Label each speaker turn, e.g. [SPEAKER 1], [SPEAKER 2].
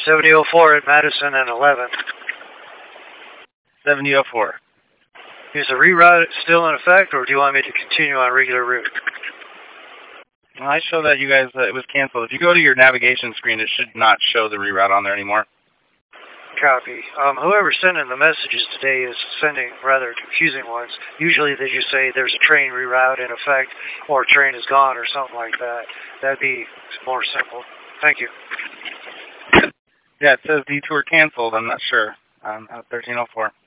[SPEAKER 1] 7004 at Madison and 11.
[SPEAKER 2] 7004.
[SPEAKER 1] Is the reroute still in effect, or do you want me to continue on regular route?
[SPEAKER 2] Well, I show that you guys, it was canceled. If you go to your navigation screen, it should not show the reroute on there anymore.
[SPEAKER 1] Copy. Whoever's sending the messages today is sending rather confusing ones. Usually they just say there's a train reroute in effect, or train is gone, or something like that. That'd be more simple. Thank you.
[SPEAKER 2] Yeah, it says detour canceled. I'm not sure. 1304.